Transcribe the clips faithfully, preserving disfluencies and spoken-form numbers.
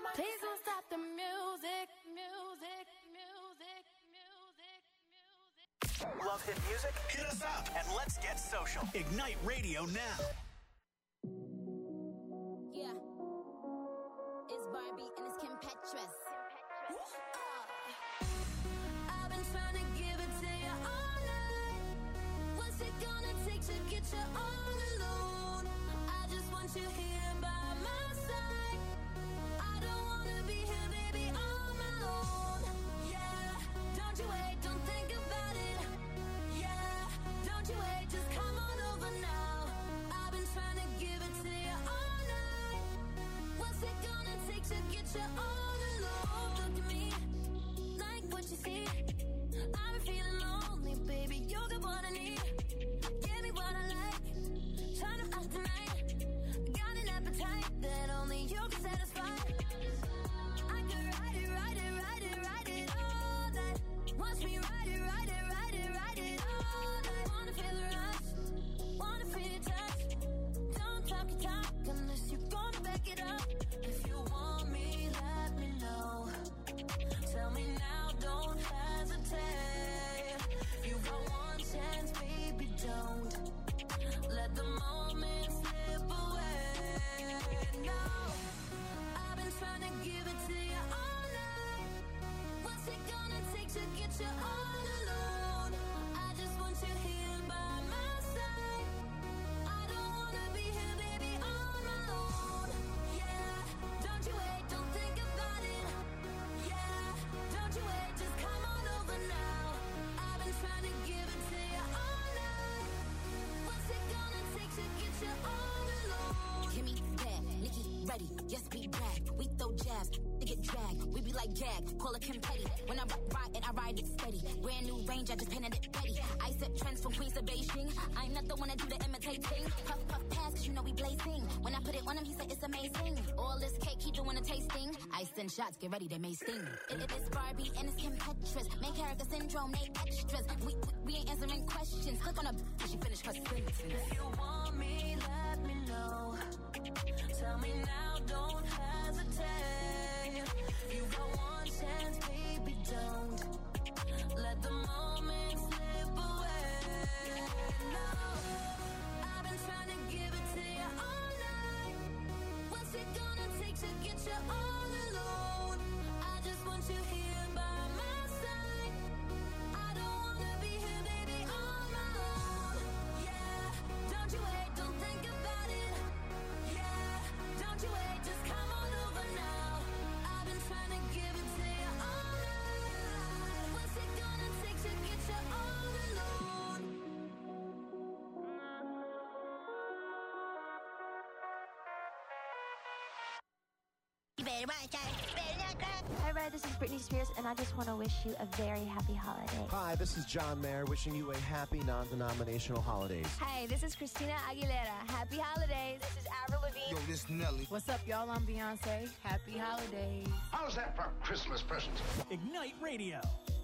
Please don't stop the music, music, music, music, music. Love hit music? Hit us up and let's get social. Ignite Radio now. Yeah. It's Barbie and it's Kim Petras. I've been trying to give it to you all night. What's it gonna take to get you all alone? I just want you here by my side. I don't wanna be here, baby, on my own. Yeah, don't you wait, don't think about it. Yeah, don't you wait, just come on over now. I've been trying to give it to you all night. What's it gonna take to get you all alone? Look at me, like what you see. I've been feeling lonely, baby, you're the one I need. Give me what I like, try to act tonight. Got an appetite that only you can satisfy. I could ride it, ride it, ride it, ride it all night. Watch me ride it, ride it, ride it, ride it all night. Wanna feel the rush, wanna feel your touch. Don't talk your talk unless you're gonna back it up. If you want me, let me know. Tell me now, don't hesitate. You got one chance, baby, don't let the moment slip away. No, I've been trying to give it to you all night. What's it gonna take to get you all alone? I just want you here by my side. I don't wanna be here, baby, on my own. Yeah, don't you wait, don't think about it. Yeah, don't you wait, just come on over now. I've been trying to give it to you all night. What's it gonna take to get you all alone? Kimmy, bad, Nikki, ready, yes, we brag. We throw jabs, they get dragged. We be like gag, call it Kim Petty. When I rock, ride it, I ride it steady. Brand new range, I just painted it Betty. I set trends from Queens to Beijing. I'm not the one that do the imitating. Puff, puff, pass, cause you know we blazing. When I put it on him, he said it's amazing. All this cake, he doing a tasting. I send shots, get ready, they may sting. It, it is Barbie and it's Kim Petras. Main character syndrome, they extras. We, we, we ain't answering questions. Click on her, she finished her sentence. If you want me, let me know. Tell me now, don't hesitate. You got one chance, baby, don't let the moment slip away. No, I've been trying to give it to you all night. What's it gonna take to get you all alone? I just want you here by my side. I don't wanna be here, baby, on my own. Yeah, don't you wait, don't think about it. Yeah, don't you wait, just come on over now. I've been trying to give it to you all night. What's it gonna take to get you all alone? You better watch out, better not cry. Hi, everybody, this is Britney Spears, and I just want to wish you a very happy holiday. Hi, this is John Mayer, wishing you a happy non-denominational holidays. Hi, this is Christina Aguilera. Happy holidays. This is Avril Lavigne. Yo, this Nelly. What's up, y'all? I'm Beyonce. Happy holidays. How's that for Christmas presents? Ignite Radio.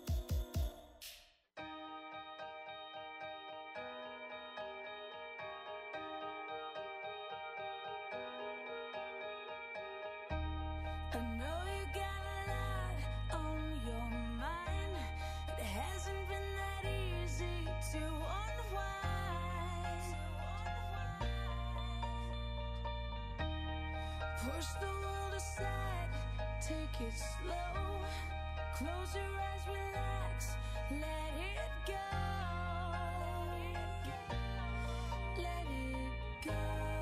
I know you got a lot on your mind. It hasn't been that easy to unwind. Push the world aside, take it slow. Close your eyes, relax, let it go. Let it go.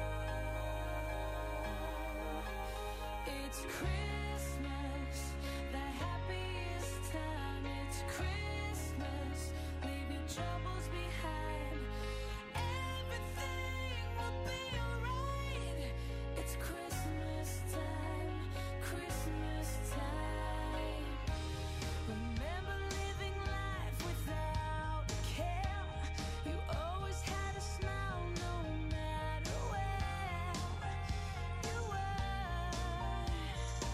It's Christmas, the happiest time. It's Christmas, leave your troubles behind. Everything will be alright. It's Christmas time, Christmas time. Remember living life without a care. You always had a smile no matter where you were.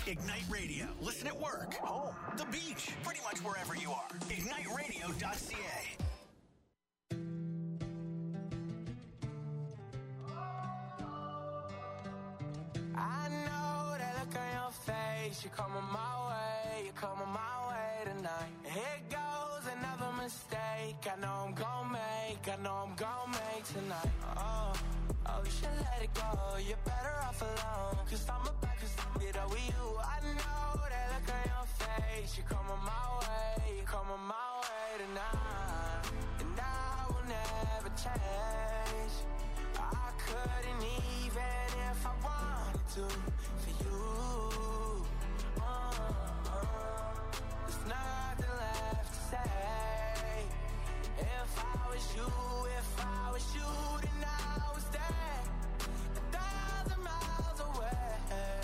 Ignite Radio. Listen at work, home, the beach, pretty much wherever you are. ignite radio dot c a. I know that look on your face. You're coming my way, you're coming my way tonight. Here goes another mistake. I know I'm gon' make, I know I'm gon' make tonight. Oh, oh, you should let it go. You're better off alone. Cause I'm about to get over you. I know that look on your face. You're coming my way, you're coming my way tonight. And I will never change. I couldn't even if I wanted to for you. Uh, uh, there's nothing left to say. If I was you, if I was you, then I would stay a thousand miles away.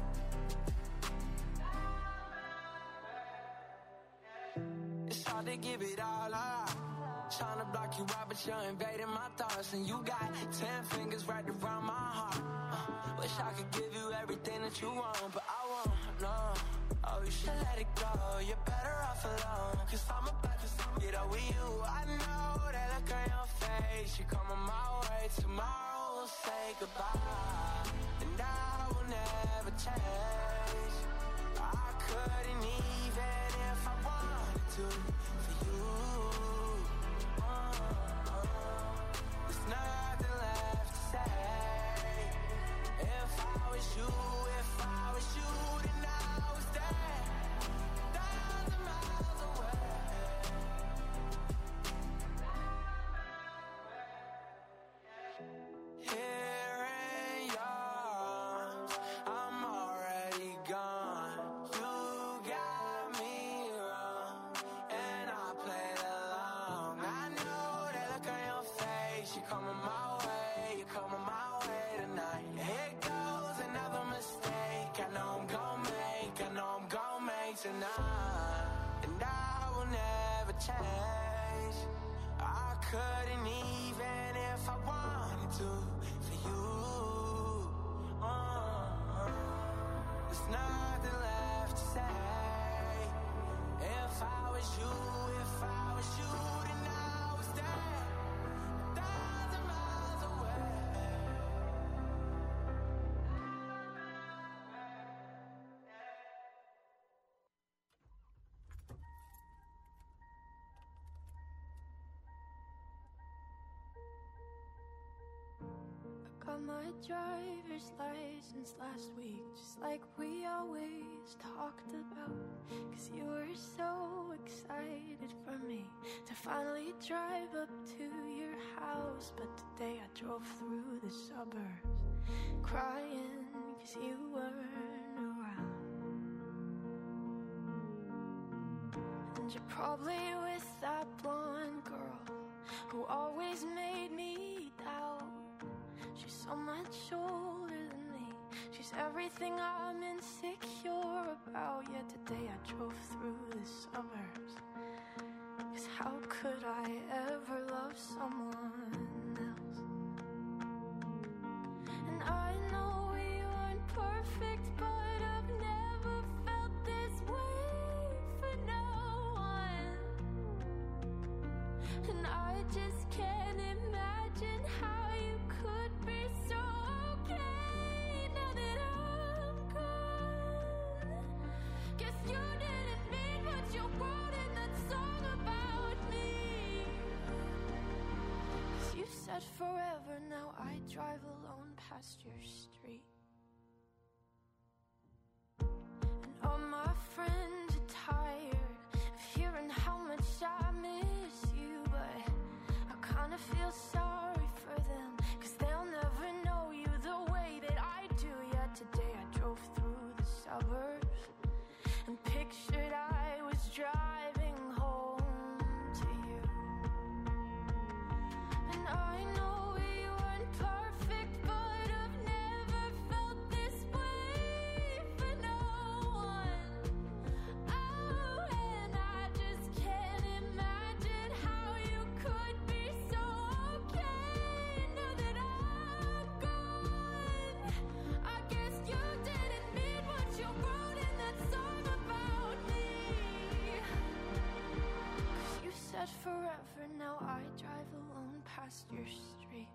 It's hard to give it all up. Trying to block you out, but you're invading my thoughts. And you got ten fingers right around my heart. uh, Wish I could give you everything that you want, but I won't, no. Oh, you should let it go. You're better off alone. Cause I'm about to get over you. I know that look on your face. You're coming my way. Tomorrow we'll say goodbye. And I will never change. I couldn't even if I wanted to for you. Nothing left to say. If I was you, if I was you, then I would stay a thousand miles away. Here in your arms, I'm already gone. You got me wrong, and I played along. I know that look on your face. You're coming my way, you're coming my way tonight. Here goes another mistake. I know I'm gon' make, I know I'm gon' make tonight. And I will never change. I couldn't even if I wanted to for you. Uh, there's nothing left to say. If I was you, if I was you, then I would stay a thousand miles away. I got my driver's license last week, just like we always talked about. Cause you were so excited for me to finally drive up to your house. But today I drove through the suburbs crying cause you weren't around. And you're probably with that blonde girl who always made me doubt. She's so much older than me. She's everything I'm insecure about. Yet today I drove through the suburbs. Cause how could I ever love someone else? And I know we weren't perfect, but I've never felt this way for no one. And I just can't imagine how you could be so okay now that I'm gone. Guess you didn't mean what you wrote in that song about me. Cause you said forever, now I drive alone past your street. And all my friends are tired of hearing how much I miss you, but I kinda feel sorry for them, cause they'll never know you the way that I do. Yet today I drove through the suburbs and pictured I was driving home to you. And I know we weren't perfect, but I've never felt this way for no one. Oh, and I just can't imagine how you could be so okay now that I'm gone. I guess you didn't mean what you wrote your street.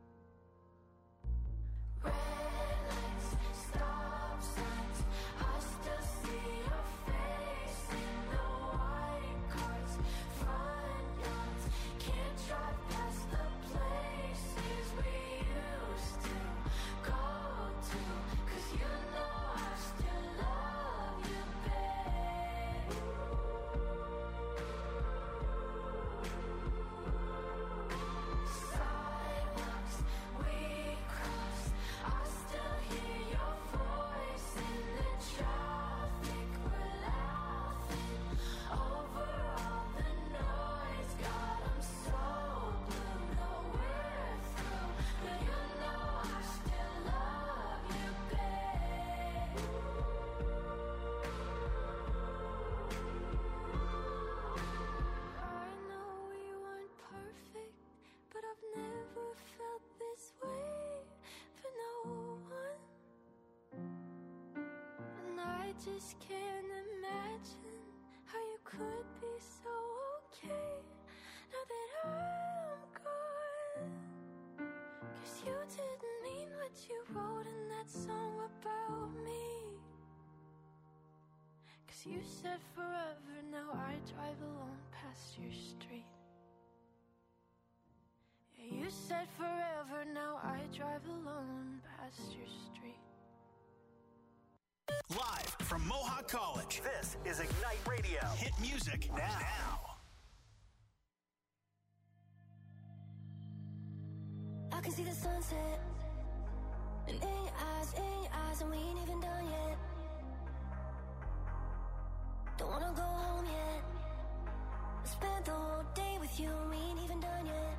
Red lights, stop signs, I still see your face in the white cars, front yards. Can't drive past the places we used to go to, 'cause you know I still love you, babe. Sidewalks we crossed, I still hear your voice in the traffic. We're laughing over all the noise. God, I'm so blue, know we're through, but you know I still love you, babe. I know we weren't perfect, but I've never felt this way for no one. And I just can't imagine how you could be so okay now that I'm gone. 'Cause you didn't mean what you wrote in that song about me. 'Cause you said forever, now I drive alone past your street. Yeah, you said forever, now I drive alone past your street. Live from Mohawk College, this is Ignite Radio. Hit music now. now. I can see the sunset, and in your eyes, in your eyes, and we ain't even done yet. Don't wanna go home yet. I spent the whole day with you, and we ain't even done yet.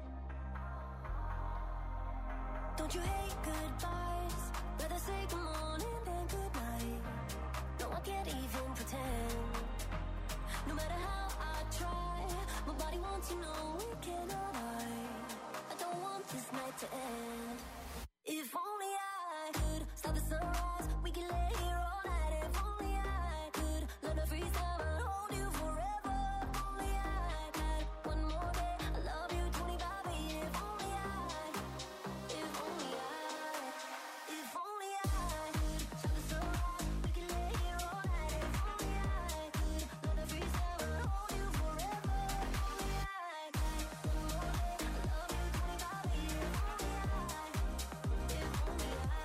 Don't you hate goodbyes? Rather say good morning than good night. No, I can't even pretend. No matter how I try, my body wants to know we cannot hide. I don't want this night to end. If only I could stop the sunrise, we can lay here all night. If only I could learn to freeze time and hold you forever. If only I had one more day, I love you twenty-five eight. If only I, if only I, if only I could stop the sunrise, we can lay here all night. If only I could learn to freeze time and hold you forever. If only I had one more day, I love you twenty-five eight. If only I, if only I.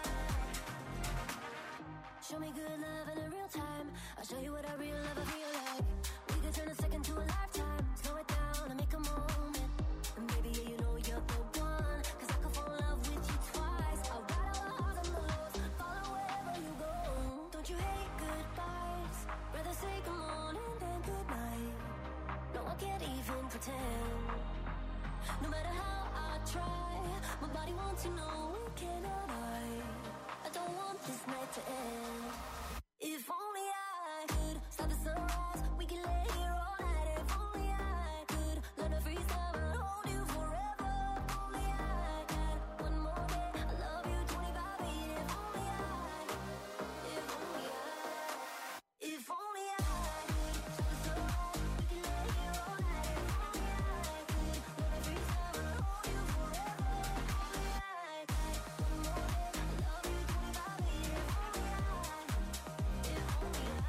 Show me good love in a real time. I'll show you what I real love I feel like. We could turn a second to a lifetime. Slow it down and make a moment. And baby, yeah, you know you're the one. 'Cause I could fall in love with you twice. I'll ride all the highs and the lows, follow wherever you go. Don't you hate goodbyes? Rather say good morning than good night. No, I can't even pretend. No matter how I try, my body wants to know we cannot hide. I don't want this night to end. If only I could stop the sunrise, we can lay here all night. If only I could learn to freeze time and hold you forever. If only I had one more day, I love you twenty-five eight. If only I, if only I, if only I could stop the sunrise, we can lay here all night. If only I could learn to freeze time and hold you forever. If only I had one more day, I love you twenty-five eight. If only I, if only I.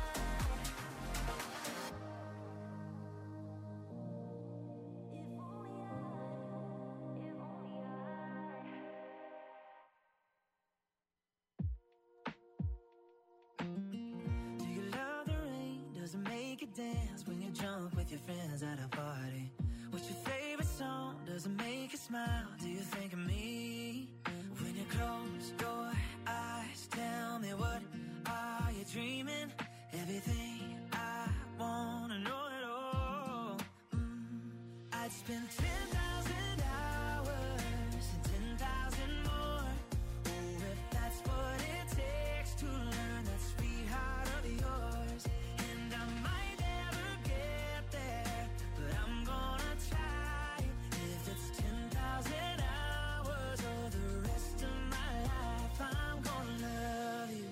Do you love the rain? Does it make you dance when you jump with your friends at a party? What's your favorite song? Does it make you smile? Do you think of me? When you close your eyes, tell me, what are you dreaming? Everything I wanna know at all. Mm, I'd spend ten thousand hours and ten thousand more. Oh, if that's what it takes to learn that sweet heart of yours. And I might never get there, but I'm gonna try. If it's ten thousand hours or the rest of my life, I'm gonna love you.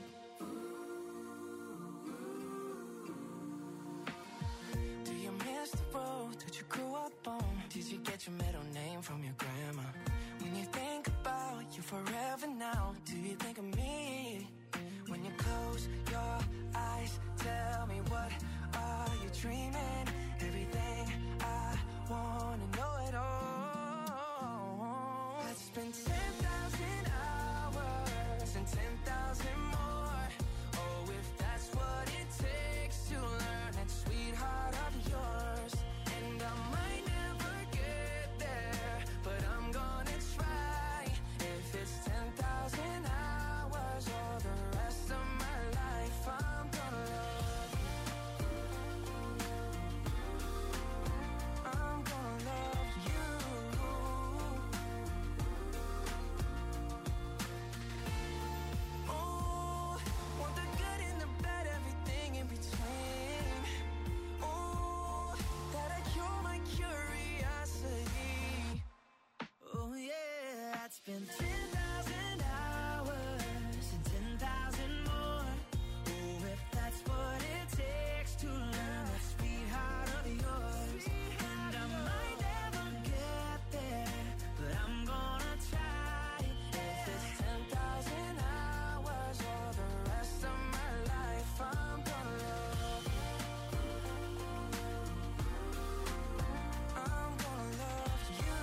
Do you miss the road that you grew up on? Did you get your middle name from your grandma? forever now. Do you think of me? When you close your eyes, tell me what are you dreaming? Everything I wanna know it all. I'd spend ten thousand hours and ten thousand more. Oh, if that's what it takes to learn that sweetheart of yours. And I might never get there, but I'm gonna try. If it's ten thousand hours or the rest of my life, I'm gonna love you. I'm gonna love you. Oh, want the good and the bad, everything in between. Oh, that'll cure my curiosity. Oh yeah, I'd spend ten thousand hours and ten thousand more. Oh, if that's what it takes to learn that sweetheart of yours. And I might never get there, but I'm gonna try. If it's ten thousand hours or the rest of my life, I'm gonna love you. I'm gonna love you.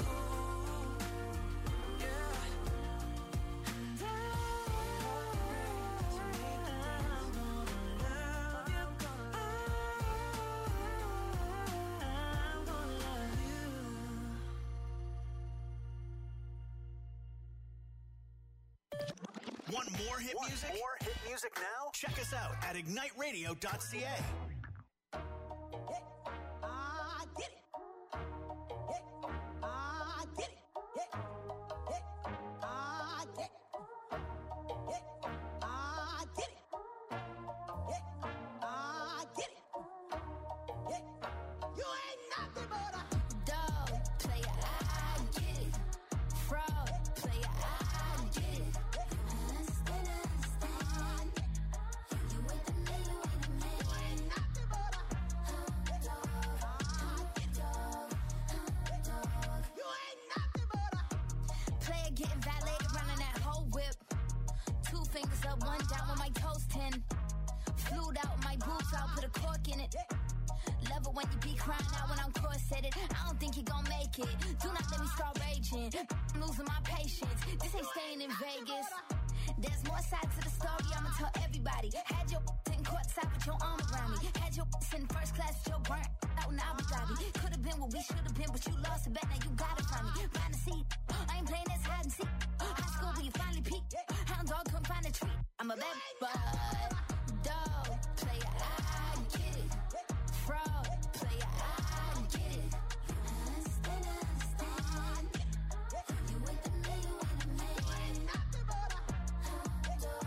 Yeah. And I, I'm gonna love you. I'm gonna love you. Want more hit music? More hit music now? Check us out at ignite radio dot c a. Dog, player, I get it. Fraud, player, I get it. Understand, understand. You ain't the man, you ain't the man. You ain't nothing but a dog, dog, dog. You ain't nothing but a player getting violated, running that whole whip. Two fingers up, one down with my toes ten. Flued out my boobs, I'll put a cork in it. Love it when you be crying out when I'm corseted. I don't think you gon' make it. Do not let me start raging. I'm losing my patience. This ain't staying in Vegas. There's more sides to the story, I'ma tell everybody. Had your in courtside with your arm around me. Had your in first class with your burnt out in Abu Dhabi. Could've been what we should've been, but you lost it back, now you gotta find me. Find a seat, I ain't playing this hide and seek. High school where you finally peaked. Hound dog couldn't find a treat. I'm a bad bud. Dog, player, I get it. Fraud, player, I get it. Understand, understand. You ain't the man, you ain't the man. You ain't nothing but a dog,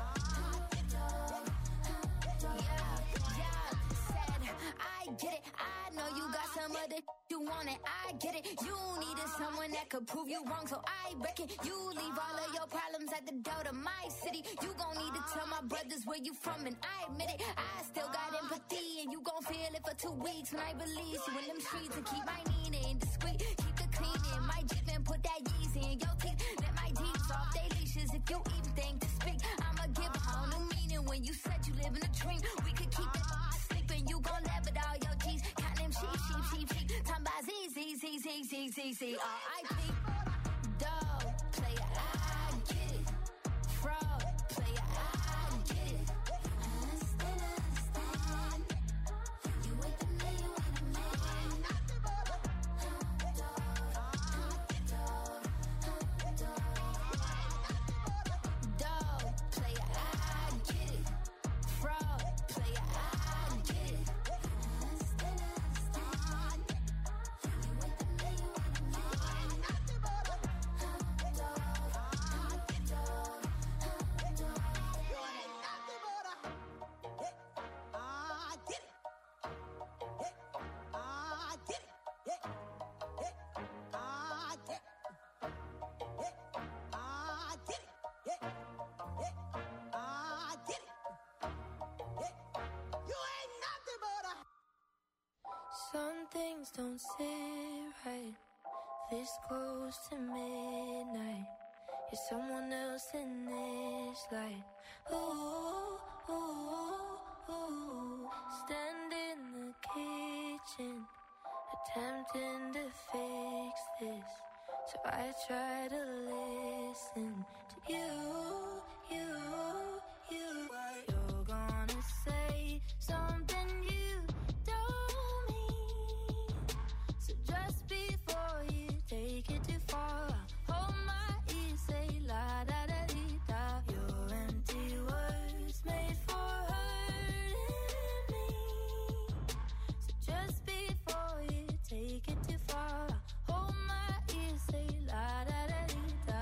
dog, dog. Yeah, yeah, said, I get it. I know you got some other you want it. I get it. You needed someone that could prove you wrong, so I reckon you leave all of your problems at the door to my city. You gon' need to tell my brothers where you from, and I admit it. I still got empathy, and you gon' feel it for two weeks when I release you in them streets and keep my meaning discreet. Keep the cleaning, my Jeep and put that Yeezy in your teeth. Let my deeds off they leashes if you even think to speak. I'ma give a whole new meaning when you said you live in a dream. We could keep it sleeping, you gon' laugh at all your G's. Count them sheep, sheep, sheep, sheep. Time by Z, Z, Z, Z, Z, Z, Z, R I P. Dog, player, I get it. Fraud, player, I get it. Understand, understand. You ain't the man, you ain't the man. You ain't nothing but a dog, dog, dog. Dog, player, I get it. Fraud, player, I get it. Understand, understand. You ain't the man, you ain't the man. You ain't nothing but a dog, dog, dog. You ain't nothing but a I get it. I get it. I get it. I get it. I get it. You ain't nothing but a some things don't sit right. This close to midnight. You're someone else in this life. Ooh, ooh, ooh. Stand in the kitchen, attempting to fix this. So I try to listen to you, you, you. You're gonna say something you don't mean. So just before you take it too far, hold my ear, say la da da dee da. Your empty words made for hurting me. So just before you take it too far, hold my ear, say la da da dee da.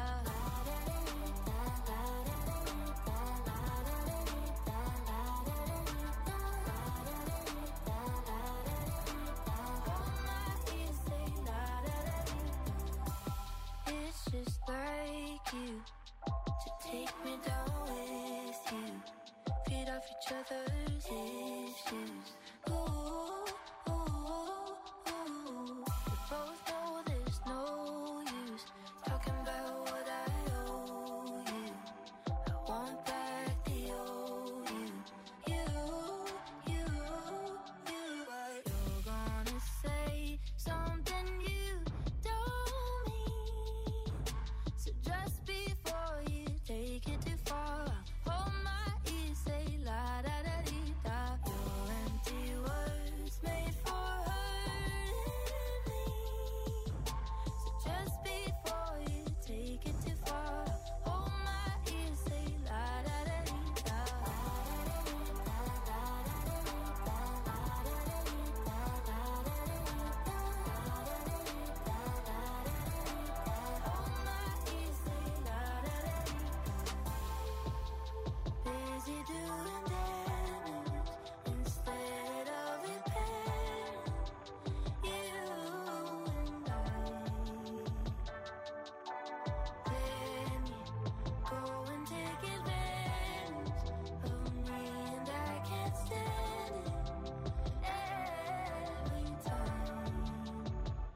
It's just like you to take me down with you, feed off each other's issues. Ooh, ooh, ooh. We both know there's no use talking about what I owe you. I want back the old you, you, you, you. You're gonna say something you don't mean. So just before you take it too far, hold my ear, say la da da dee da. Your empty words made for hurting me. So just before you take it too far, hold my ear, say la da da dee da. Busy doing damage instead of repairing. You and I. Then you go and take advantage of me, and I can't stand it every time.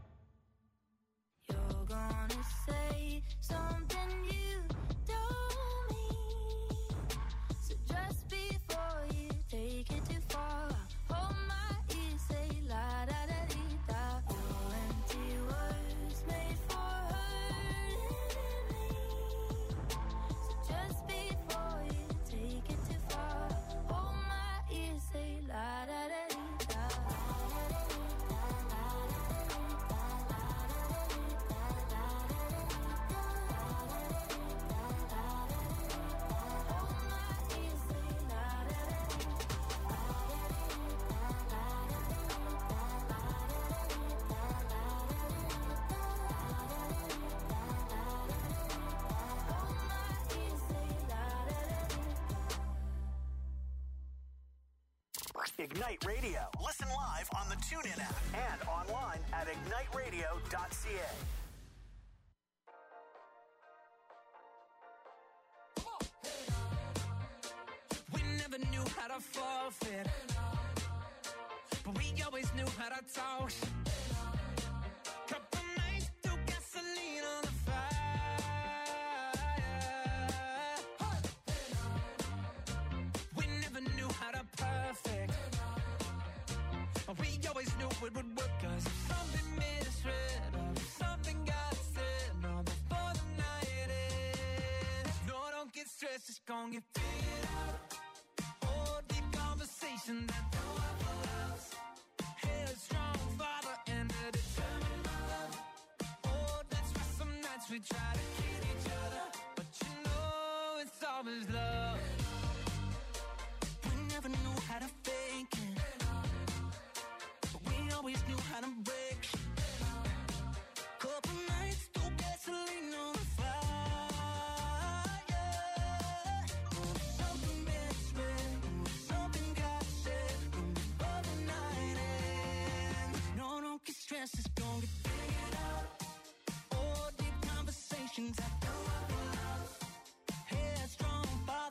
You're gonna say something you don't mean. So just before you take it too far, hold my ear, say la da da dee da. Your empty words made for hurting me. So just before you take it too far, hold my ear, say la da da dee da. Ignite Radio. Listen live on the TuneIn app and online at ignite radio dot c a. We never knew how to forfeit, but we always knew how to talk. Couple nights threw gasoline on the fire. We never knew how to perfect, but we always knew it would work. 'Cause if something misread or if something got said, no, before the night ends, no, don't get stressed, it's gonna get figured out. Oh, deep conversation that don't have a loss. Headstrong father and a determined mother. Oh, that's why some nights we try to kid each other, but you know it's always love. We never knew how to fake it, but we always knew how to break shit. Couple nights threw gasoline on the fire. Oh, something misread, oh, something got said, and before the night ends, no, don't get stressed, it's gonna get figured out. Oh, deep conversations that don't have a loss. Headstrong father.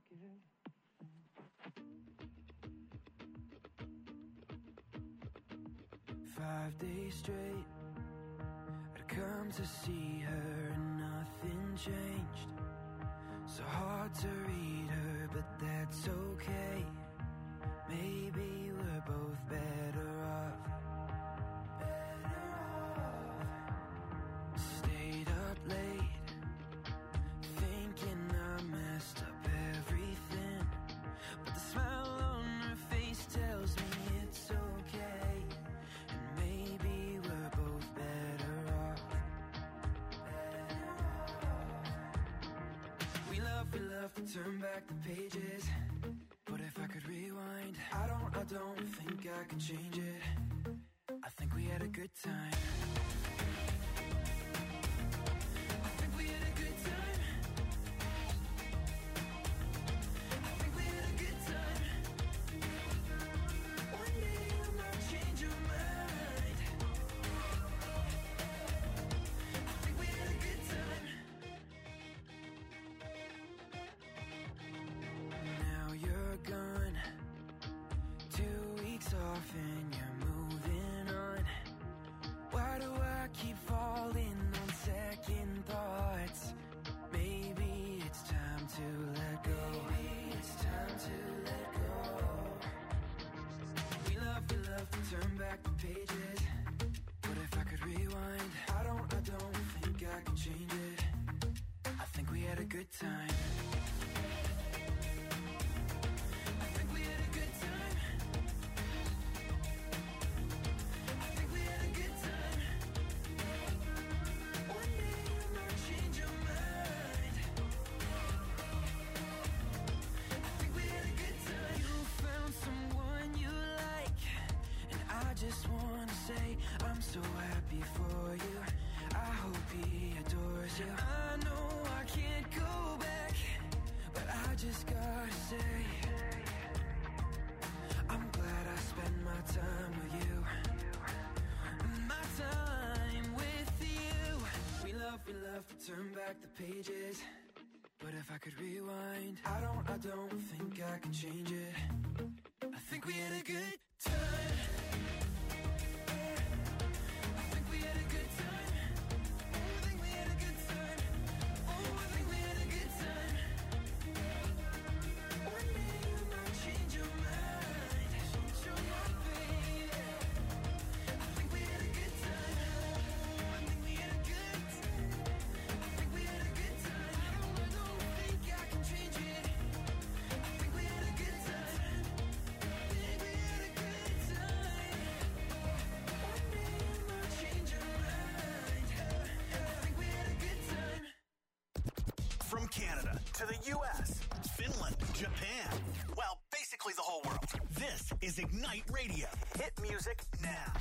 Five days straight, I'd come to see her and nothing changed. So hard to read her, but that's okay. Maybe we're both better off. Better off. Stayed up late, thinking I messed up everything. But the smile on her face tells me it's okay. And maybe we're both better off. Better off. We love, we love to turn back the pages. But if I could rewind, I don't, I don't think I could change it. I think we had a good time. I think we had a good time. I think we had a good time. One day you might change your mind. I think we had a good time. Now you're gone, two weeks off and you're moving on. Why do I keep falling on second thoughts? Maybe it's time to let go. Maybe it's time to let go. We love, we love to turn back the pages. But if I could rewind, I don't, I don't think I could change it. I think we had a good time. I think we had a good time. I think we had a good time. One day you might change your mind. I think we had a good time. You found someone you like, and I just wanna say I'm so happy for you. I hope he adores you. I know I can't go back, but I just gotta say I'm glad I spent my time with you. My time with you. We love, we love to turn back the pages. But if I could rewind, I don't, I don't think I can change it. I think we had a good time. I think we had a good time. Oh, I think we had a good time. Oh, I think we had a good time. One day you might change your mind. Change your mind, baby. I think we had a good time. I think we had a good time. I think we had a good time. I don't, I don't think I can change it. I think we had a good time. I think we had a good time. One day you might change your mind. I think we had a good time. From Canada to the U S, Finland, Japan, well, basically the whole world. This is Ignite Radio. Hit music now.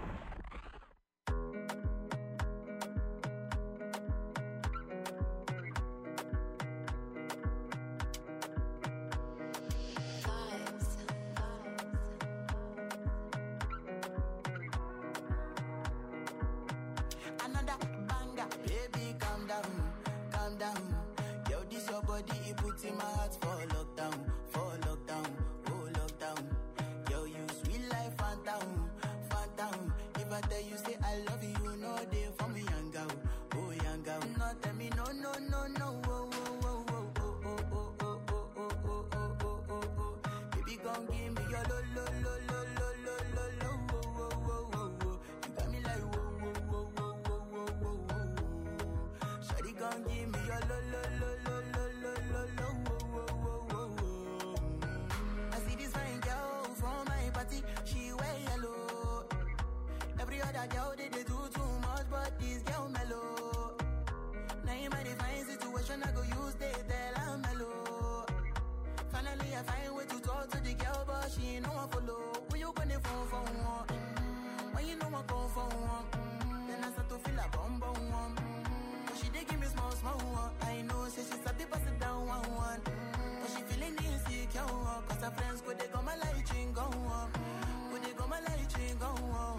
Another banger, baby, calm down, calm down. Yo, this your body, it puts in my heart for lockdown, for lockdown, oh lockdown. Yo, you sweet life, phantom, phantom. If I tell you say I love you, you know they for me, young girl, oh young girl. No, tell me no, no, no, no, oh, oh, oh, oh, oh, oh, oh, oh, oh, oh, oh, oh, oh, oh. Baby, come give me your lo, lo, lo, lo, lo, lo, lo, lo, oh, oh, oh, oh, oh. You got me like whoa, whoa, whoa, whoa, whoa, whoa, whoa, whoa. Shawty, come give me your lo, lo, lo, lo, lo, lo, lo, lo, oh, oh, oh, oh, oh. I see this fine girl from my party, she wear yellow. Every other girl they, they do too much, but this girl mellow. Now in my divine situation, I go use they tell I'm mellow. Finally, I find way to talk to the girl, but she ain't no one follow. Who you gonna phone for one? Mm-hmm. When you know I come for one, mm-hmm. Then I start to feel a bum bum one. Mm-hmm. But she dey give me small small one. I know, say she start to pass it down one one. Mm-hmm. But she feeling insecure, one. Cause her friends go they go my light ring go on. Go they go my light ring go on.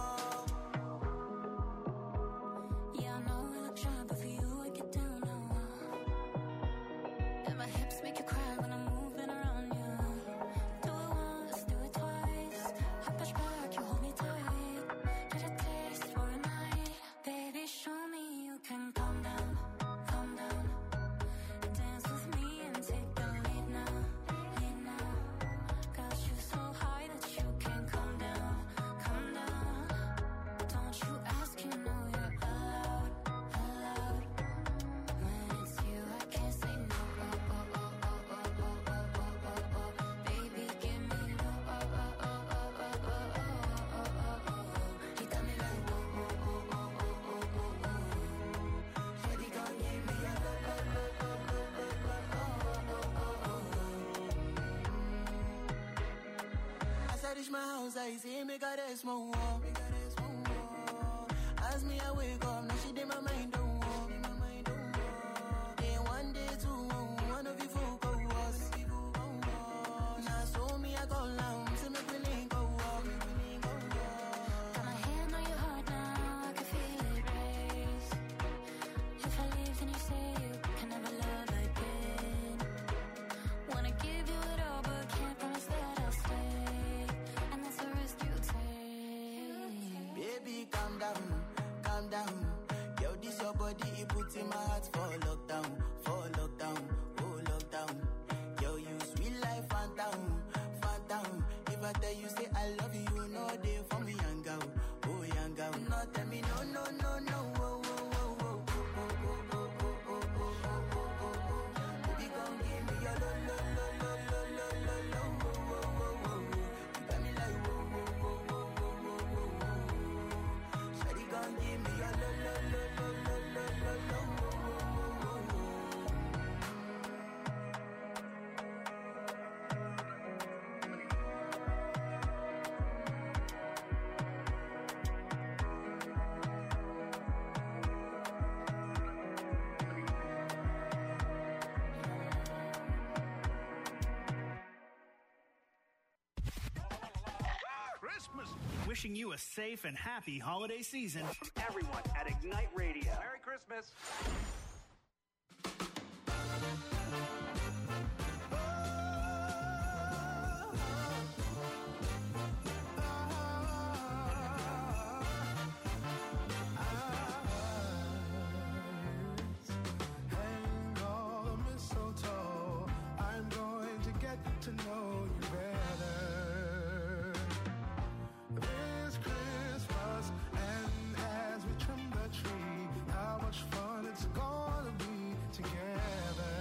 Yeah, I know I look shy, but for you I get down low. And my hips make you cry when I'm I see me got a small war. As me I wake up, now she did my mind don't walk. Day one, day two, one of you folk go us. Now so me I go down, see me feeling go up. Got my hand on your heart now, I can feel it race. If I leave, then you say you can never love again. Wanna give you it all, but can't promise that I'll stay. And that's a risk you take. Baby, calm down, calm down. Yo, this your body, it puts in my heart for lockdown, for lockdown, oh lockdown. Yo, you sweet life, phantom, phantom. If I tell you say I love you, you know they for me, young girl, oh young girl. No, tell me no, no, no, no, oh, oh, oh, oh, oh, oh, oh, oh, oh, oh, oh, oh, oh. Baby, come give me your lo, lo, lo, lo, lo, lo, lo, lo, oh, oh, oh, oh. You got me like whoa, whoa, whoa, whoa, whoa, whoa, whoa, whoa. Shawty, come give me your lo, lo, lo, lo, lo, lo, lo, lo, oh, oh, oh, oh, oh. Christmas. Wishing you a safe and happy holiday season from everyone at Ignite Radio. Merry Christmas. Hang all the mistletoe. I'm going to get to know you better this Christmas. And as we trim the tree, how much fun it's gonna be together.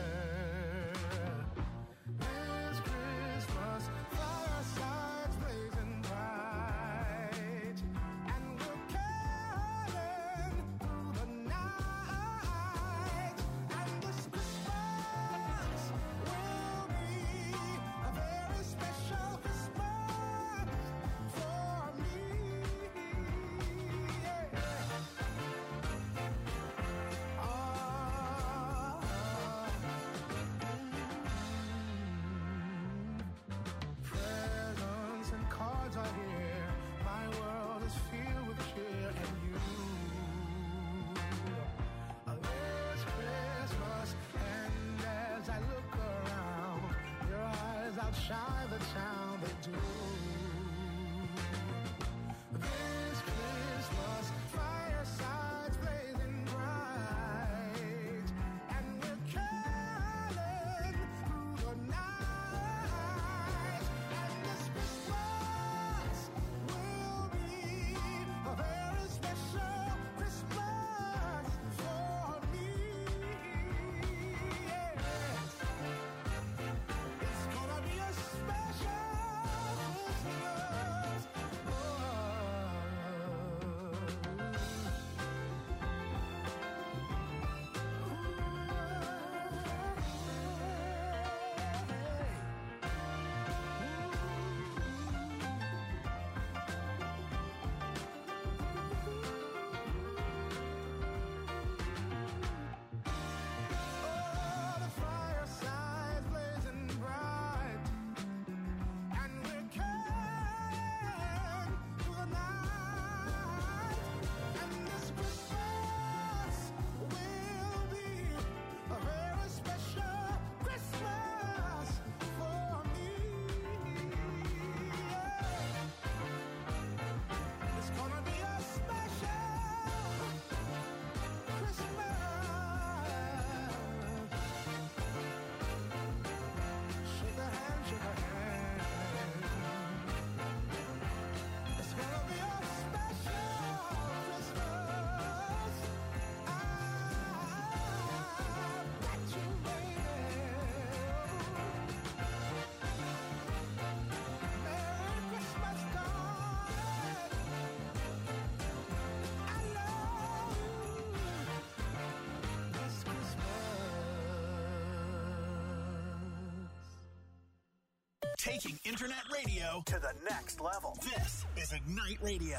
This Christmas, firesides blazing bright, and we're caroling through the night. And this Christmas will be a very special Christmas for me. Yeah. Ah, presents and cards are here. My world is filled with cheer and you. This Christmas, and as I look around, your eyes outshine the town they do. This Christmas, firesides blazing bright, and we're caroling through the night. And this Christmas will be a very special Christmas for me. Yes. It's gonna be a special Taking internet radio to the next level. This is Ignite Radio.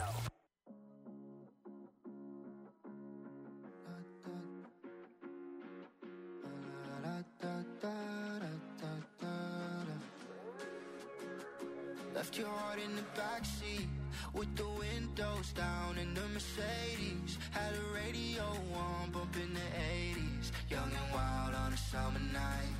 Left your heart in the backseat with the windows down in the Mercedes. Had a radio on, bumping the eighties. Young and wild on a summer night.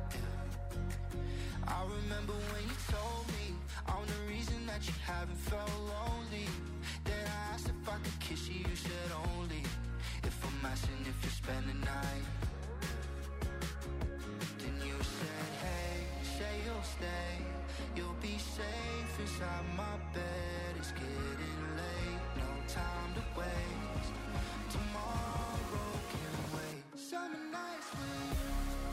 Yeah. I remember when you told me I'm the reason that you haven't felt lonely. Then I asked if I could kiss you, you said only if I'm asking if you spend the night. Then you said, hey, say you'll stay. You'll be safe inside my bed. It's getting late, no time to waste. Tomorrow can wait. Summer nights with you.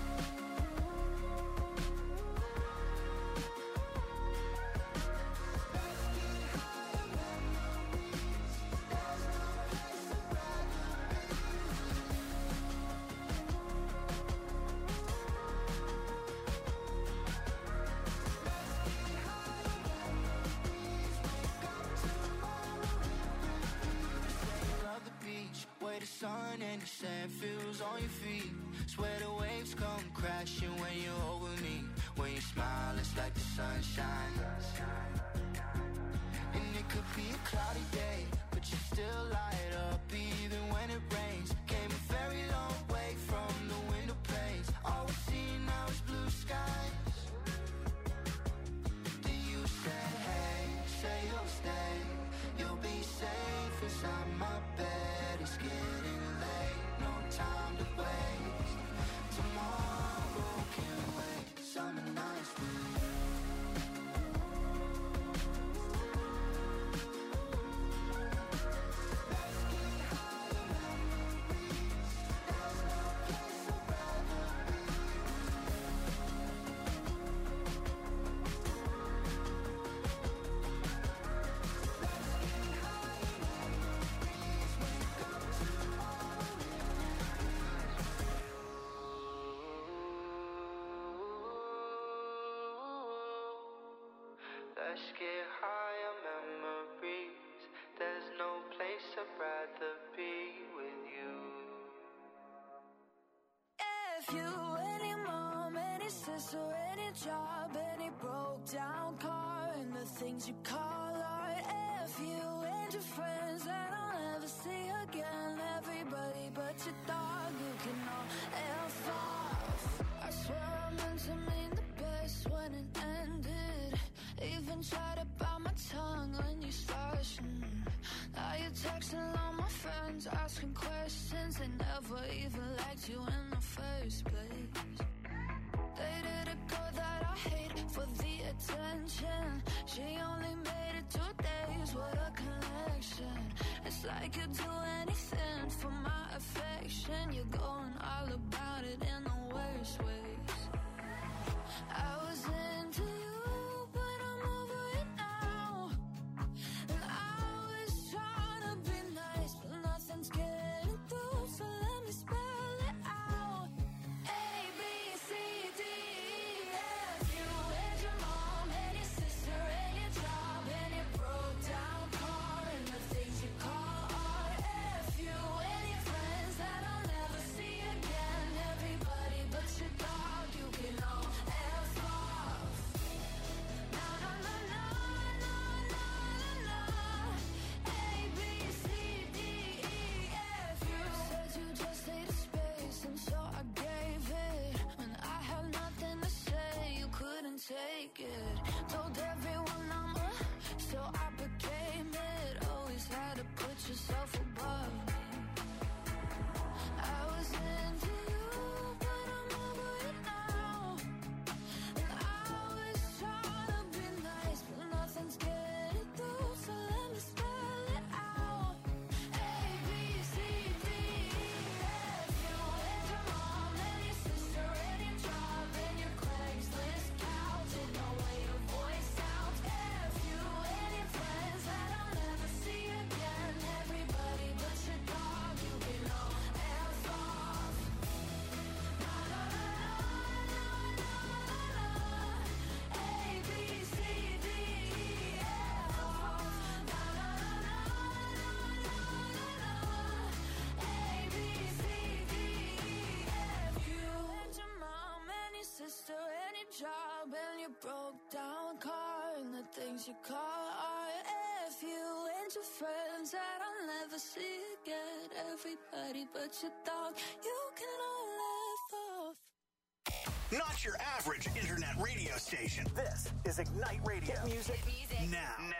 Let's get higher memories. There's no place I'd rather be with you. Where the sun and the sand feels on your feet. Swear the waves come crashing when you're over me. When you smile, it's like the sun shines. And it could be a cloudy day, but you still light up even when it rains. Came a very long way from the window panes. All we see now is blue skies. Then you said, hey, say you'll stay. You'll be safe inside my bed. It's getting late, no time to waste. Tomorrow can wait. Summer nights with you. Let's get higher memories. There's no place I'd rather be with you. Let's get higher memories. Wake up tomorrow. Let's get higher memories. There's no place I'd rather be with you. If you, any mom, any sister, any job, any broke down car, and the things you call art. If you and your friends that I'll never see again, everybody but your dog, you can all F off. I swear I meant to mean the best when it ended. Even tried to bite my tongue when you started. Mm. Now you're texting all my friends, asking questions. They never even liked you in the first place. Dated a girl that I hate for the attention. She only made it two days, what a connection. It's like you'd do anything for my affection. You're going all about it in the worst ways. I was into you, but I'm over it now. And I was trying to be nice, but nothing's getting through. So let me spell it out. A, B, C, D, E, F. You and your mom, and your sister, and your job, and your broke down car, and the things you call art. F. You and your friends that I'll never see things you call R F. You and your friends that I'll never see again. Everybody but your dog, you can all laugh off. Not your average internet radio station. This is Ignite Radio. Hit music, Hit music. now. Now.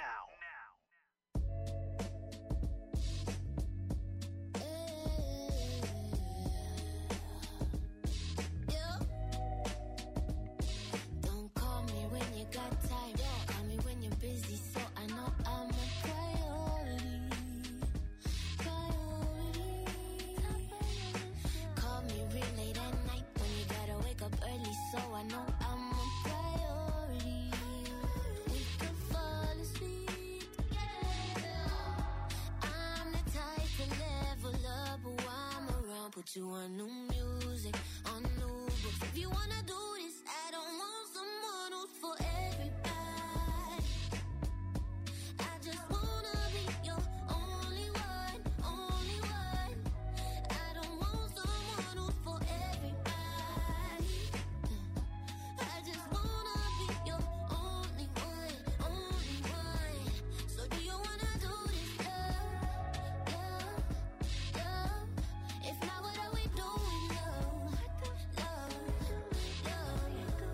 Put you on new music, on new books. If you wanna do this, I don't want someone who's for everybody. I just wanna be your only one, only one. I don't want someone who's for everybody. I just wanna be your only one, only one. So do you wanna do this, love, love, love? If not, what are we doing, love, love, love?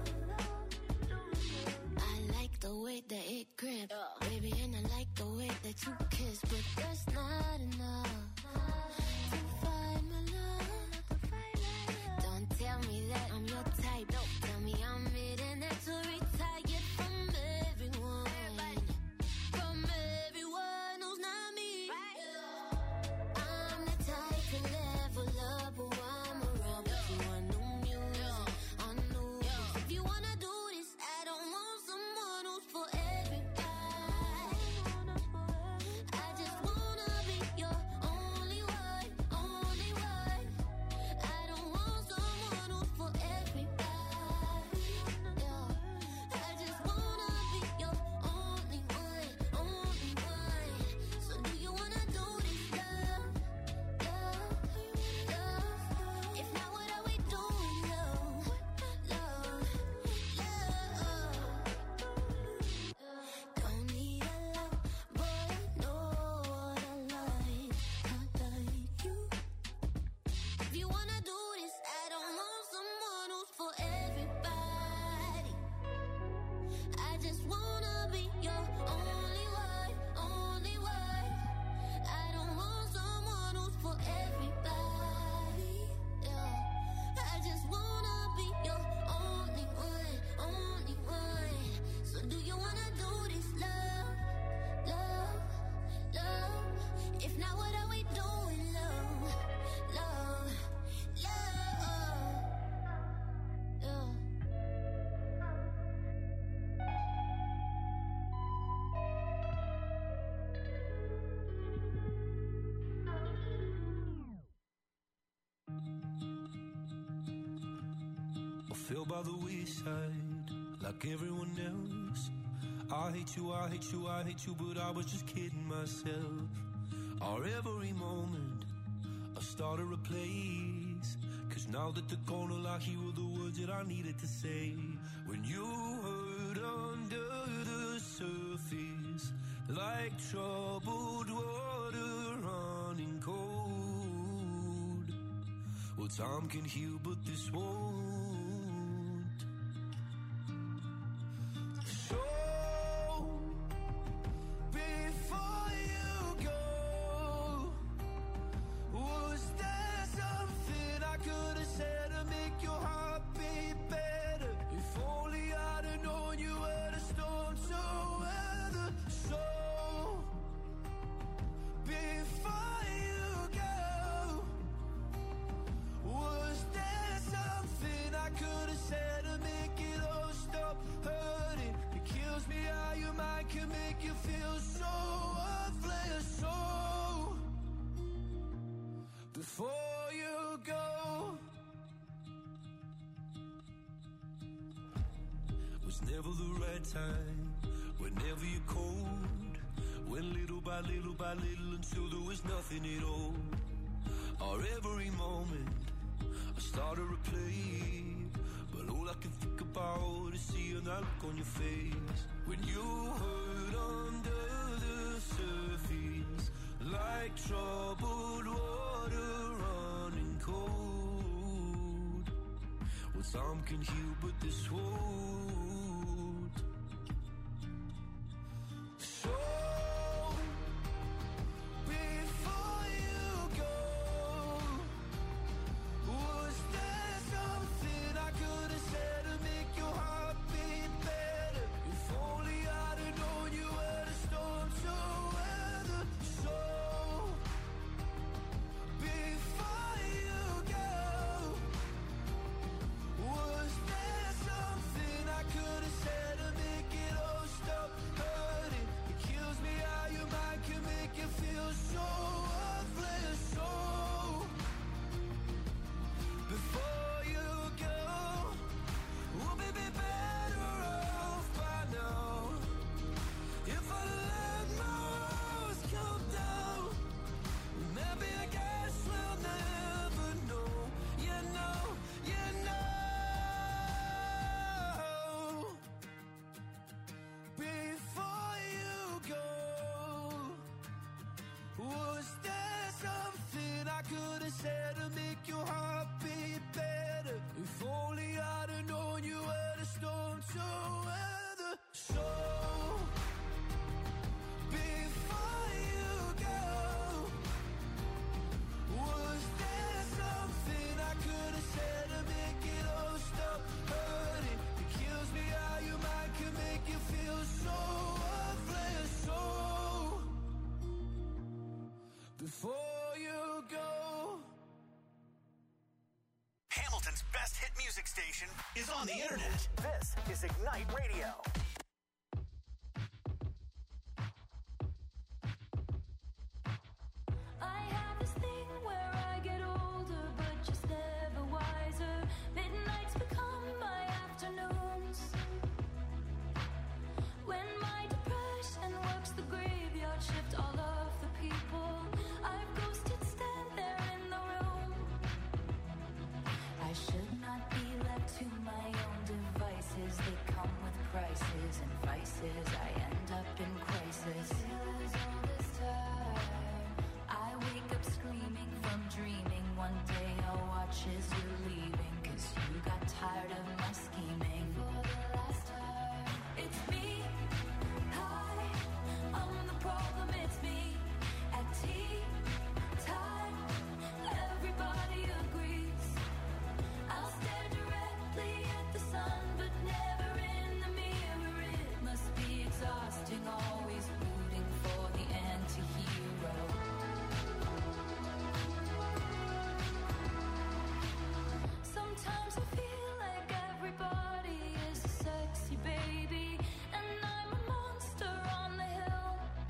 I like the way that it grip, baby, and I like the way that you kiss, but that's not enough to find my love. Don't tell me that I'm your type. Tell me I'm internationally retired from everyone, from everyone who's not me. I'm the type to level up who I'm around. Put you on new music, on new books. If you wanna do this, I don't want someone who's for everybody. I just wanna be your only one, only one. I don't want someone who's for everybody. Yeah. I just wanna be your only one, only one. So do you wanna do this, love, love, love? If not, what are we doing, love, love, love? Don't need a lot, but I know what I like. I like you. If you wanna do this, I don't want someone who's for everybody. I just wanna be your only one, only one. I don't want someone who's for everybody. Yeah. I just wanna be your only one, only one. So do you wanna do this, love, love, love? If not, what are we doing, love, love, love? Yeah. I fell by the wayside like everyone else. I hate you, I hate you, I hate you, but I was just kidding myself. Our every moment I started a place, cause now that they're gone, all I hear were the words that I needed to say. When you hurt under the surface, like troubled water running cold. Well, time can heal, but this won't. So, before you go, was there something I could have said to make your heart beat better? If only I'd have known you were the storm to weather. So, before you go, was there something I could have said to make it all stop hurting? It kills me how your mind can make you feel so worthless. So, before you go, was never the right time, whenever you're cold. Went little by little by little until there was nothing at all. Our every moment I started to play, but all I can think about is seeing that look on your face. When you hurt under the surface, like troubled water running cold. Well, some can heal, but this won't. So before you go, was there something I could have said to make your heart beat better? If only I'd have known you were the storm to weather. So before you go, was there something I could have said to make it all stop hurting? It kills me how your mind can make you feel so worthless. So before you go, we'll be be better off by now. If I let my walls come down, maybe I guess we'll never know. You know, you know. Before you go, was there something I could have said to make your heart beat better? If only I'd have known you were the storm to weather. So before you go, was there something I could have said to make it all stop hurting? It kills me how your mind can make you feel so worthless. So before you go. Hamilton's best hit music station is on the internet. This is Ignite Radio. I have this thing where I get older, but just never wiser. Midnights become my afternoons. When my depression works the graveyard shift, all of the people I've ghosted stand there in the room. I should not be left to my own devices. They come with prices and vices. I end up in crisis. Still is all this time. I wake up screaming from dreaming. One day I'll watch as you're leaving, 'cause you got tired of my scheming. For the last time, it's me. Hi, I'm the problem, it's me. At tea time, everybody agrees. I'll stare directly at the sun, but never in the mirror. It must be exhausting, always rooting for the anti-hero. Sometimes I feel like everybody is a sexy baby, and I'm a monster on the hill.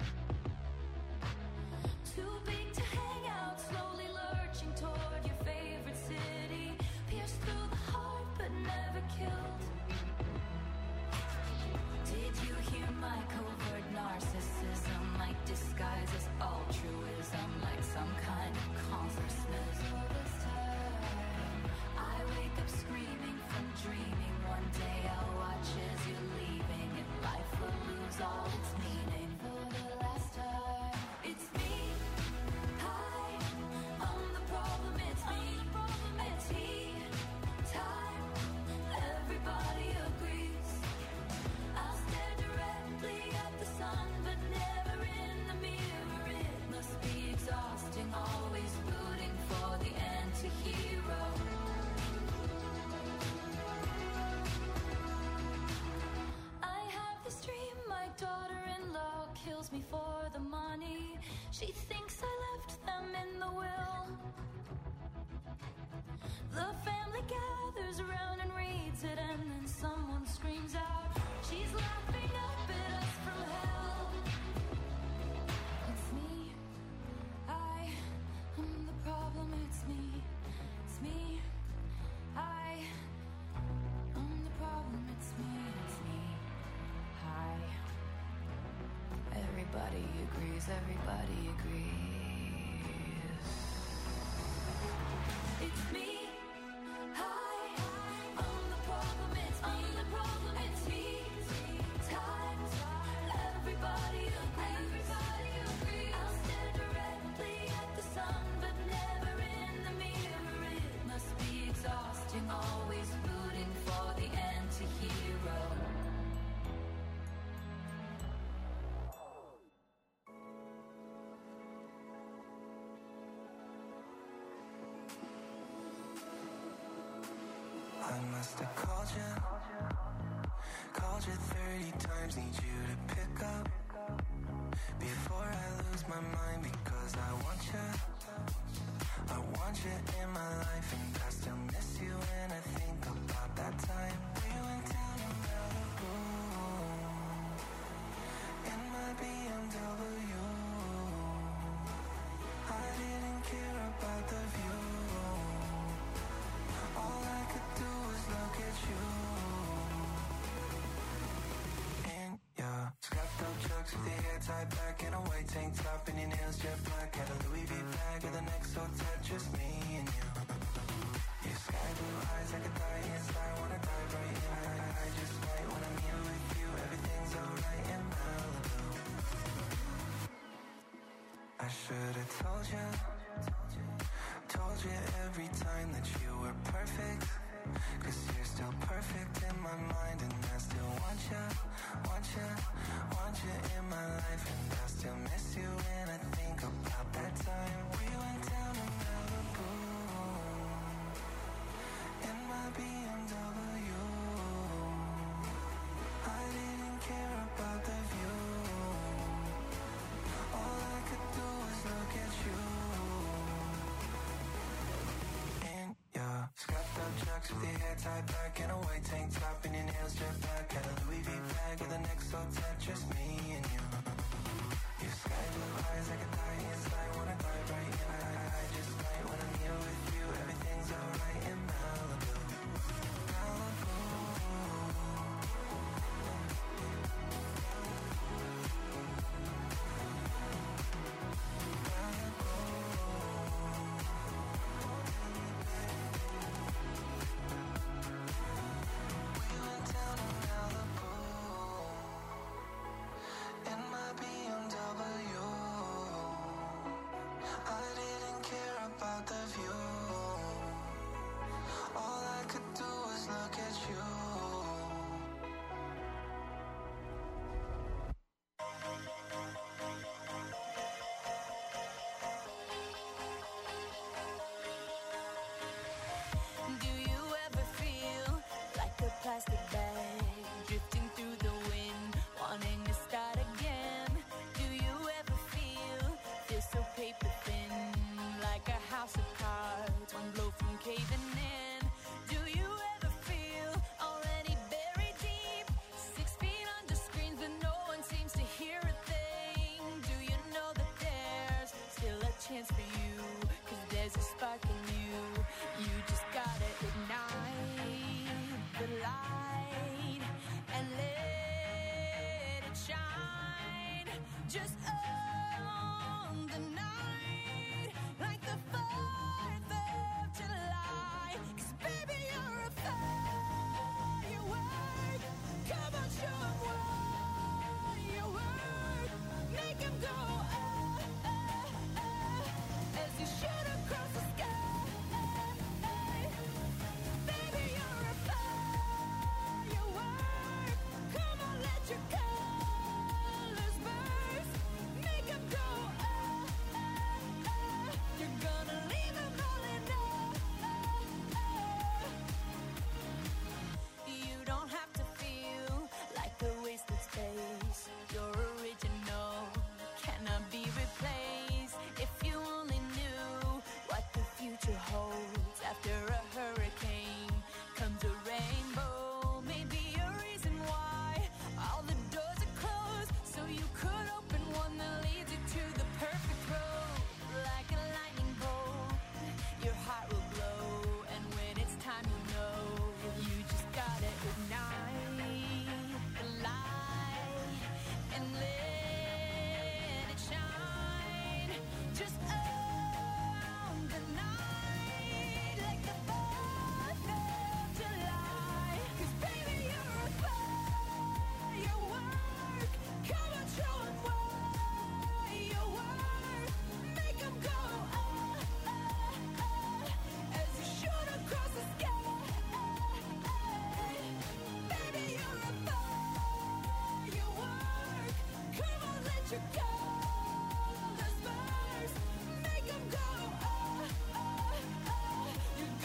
Too big to hang out, slowly lurching toward your favorite city. Pierced through the heart, but never killed. Did you hear my covert narcissism? Like disguise as altruism, like some kind of consciousness. All this time, I wake up screaming from dreaming. One day I'll watch as you're leaving, and life will lose all its meaning. For the last time, it's me. Hi, I'm the problem, it's me. At tea time, everybody agrees. I'll stare directly at the sun, but never in the mirror. It must be exhausting, always rooting for the anti-hero. I have this dream, my daughter-in-law kills me for the money. She thinks I left them in the will. The family gathers around and reads it, and then someone screams out, she's laughing up at us from hell. It's me. I am the problem, it's me. It's me. I am the problem, it's me. It's me. Hi. Everybody agrees, everybody agrees. It's me. Hi, I'm the problem, it's me. I'm the problem, it's me. you, called you thirty times, need you to pick up before I lose my mind, because I want you, I want you in my life, and I still miss you when I think about that time we went down to Malibu in my B M W. I didn't care about the view, all I could do was look at you. In your scuffed up chucks with your hair tied back in a white tank top and your nails jet black, had a Louis V bag with a neck so tight, just me and you. Your sky blue eyes, I could die inside, wanna dive right in. I, I just might when I'm here with you, everything's alright in Malibu. I should've told you, told you every time that you were perfect, cause you're still perfect in my mind, and I still want you, want you, want you in my life, and I still miss you when I think about that time we went down to Malibu in my B M W. I didn't care about the view, all I could do was look at you. In your scuffed up chucks with your hair tied back in a white tank top and your nails jet black, had a Louis V bag with a neck so tight, just me and you. Your sky blue eyes, I could die inside, wanna dive right in. I, I just might when I'm here with you, everything's alright in Malibu. Malibu. Plastic bag drifting through the wind, wanting to start again. Do you ever feel, feel so paper thin, like a house of cards, one blow from caving in? Do you ever feel already buried deep, six feet under screens but no one seems to hear a thing? Do you know that there's still a chance for you, cause there's a spark in you, you just gotta ignite the light and let it shine. Just